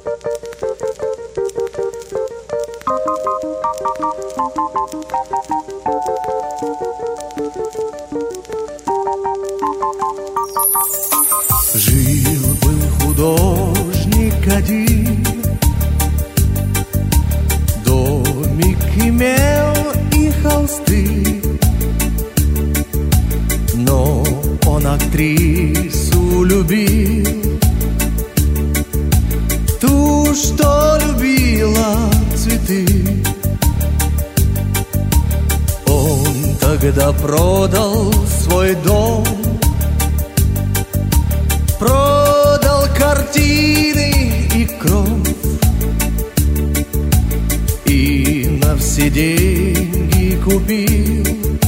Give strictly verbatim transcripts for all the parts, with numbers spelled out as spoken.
Жил-был художник один, домик имел и холсты, но он актрису любил, ту, что любила цветы. Он тогда продал свой дом, продал картины и кровь, и на все деньги купил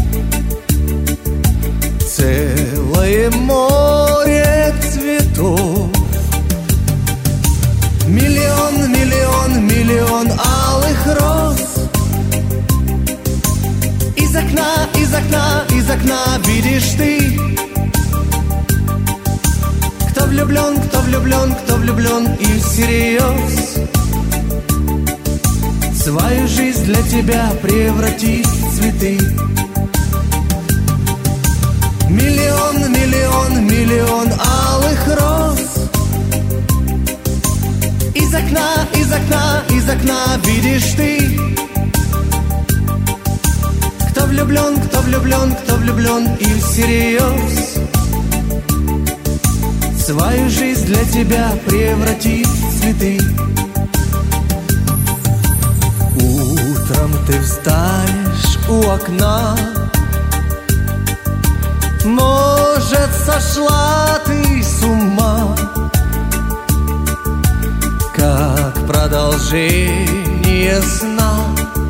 целое море цветов. Миллион, миллион, миллион алых роз. Из окна, из окна, из окна видишь ты. Кто влюблен, кто влюблен, кто влюблен и всерьез свою жизнь для тебя превратит в цветы. Миллион, миллион, миллион алых роз. Из окна, из окна, из окна видишь ты. Кто влюблен, кто влюблен, кто влюблен и всерьез свою жизнь для тебя превратит в цветы. Утром ты встанешь у окна, может, сошла ты с ума, как продолжение сна.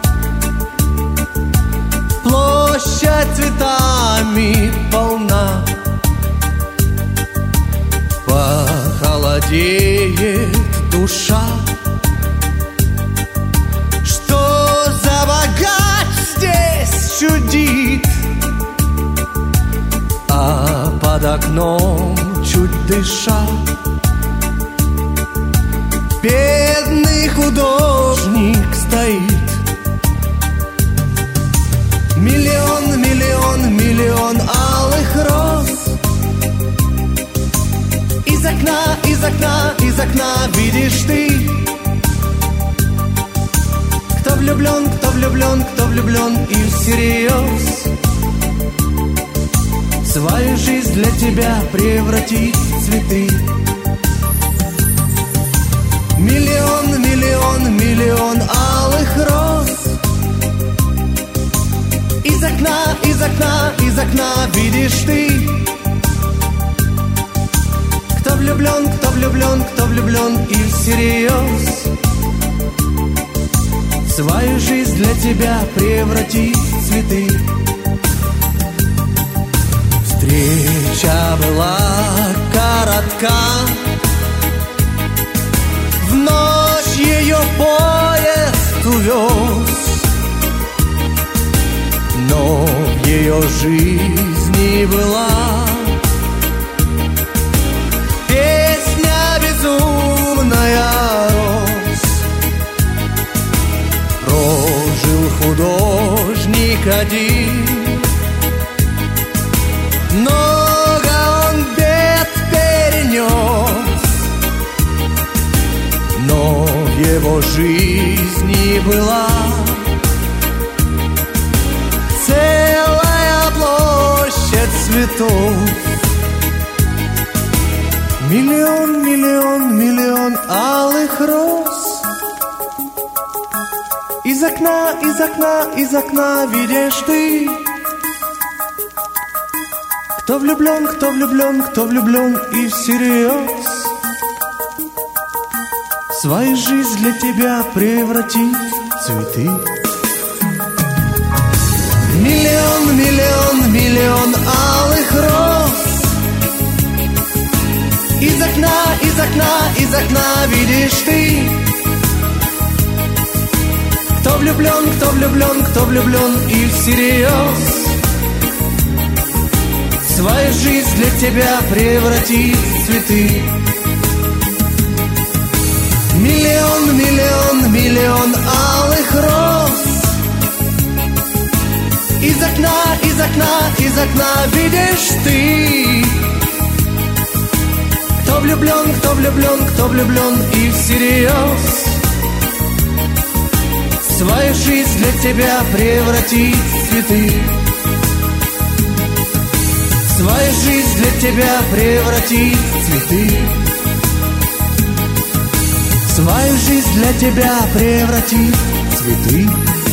Площадь цветами полна, похолодеет душа. Что за богач здесь чудит, а под окном чуть дыша бедный художник стоит. Миллион, миллион, миллион алых роз. Из окна, из окна, из окна видишь ты. Кто влюблен, кто влюблен, кто влюблен и всерьез свою жизнь для тебя превратит в цветы. Миллион, миллион, миллион алых роз. Из окна, из окна, из окна видишь ты. Кто влюблен, кто влюблен, кто влюблен и всерьез свою жизнь для тебя превратит в цветы. Встреча была коротка, в ночь ее поезд увез, но в ее жизни была песня безумная роз. Прожил художник один, много он бед перенес, но в его жизни была целая площадь цветов. Миллион, миллион, миллион алых роз. Из окна, из окна, из окна видишь ты. Кто влюблен, кто влюблен, кто влюблен и всерьез свою жизнь для тебя превратит в цветы. Миллион, миллион, миллион алых роз. Из окна, из окна, из окна видишь ты. Кто влюблен, кто влюблен, кто влюблен и всерьез свою жизнь для тебя превратит в цветы. Миллион миллион алых роз. Из окна, из окна, из окна видишь ты, кто влюблен, кто влюблен, кто влюблен и всерьез свою жизнь для тебя превратить в цветы. Свою жизнь для тебя превратить в цветы. Свою жизнь для тебя превратить в цветы.